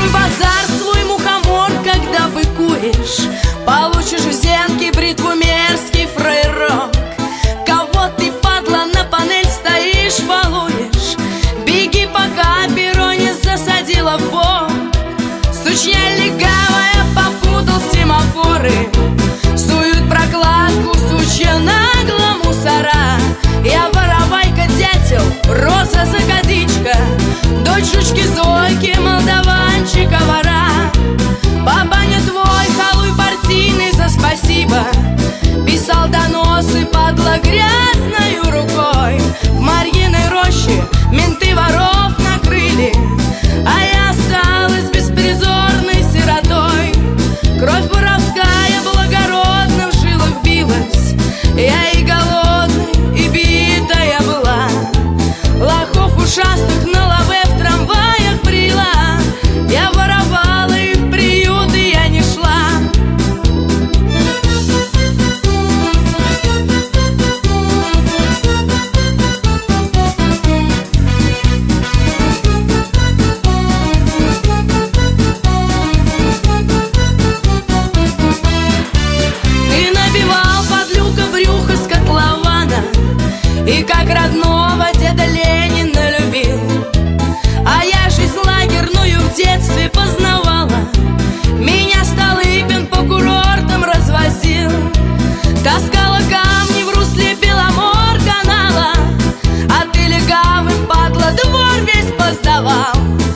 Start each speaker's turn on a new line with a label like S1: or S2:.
S1: базар, свой мухомор, когда быкуешь, получишь взятки, бритву, мерзкий фраерок. Кого ты, падла, на панель стоишь, балуешь? Беги, пока перо не засадила в бок. Сучья легавая попутал семафоры, суют прокладку, сучья нагло мусора. Я воровайка, дятел, роза закадычка, дочь жучки Зойки, молдаванчика вора. Папа не твой, халуй партийный, за спасибо писал доносы, падла, грязною рукой. В Марьиной роще менты воров накрыли, а я осталась беспризорной сиротой. Кровь воровская благородно в жилах билась, я и голодной, и битая была. Лохов ушастых на лаве в трамваях брила, я воровала, и в приюты я не шла. Ты набивал под люка брюхо с котлована, и как родного деда Ленина любил. А я жизнь лагерную в детстве познавала, меня Столыпин по курортам развозил. Таскала камни в русле Беломор-канала, а ты легавым, падла, двор весь поздавал.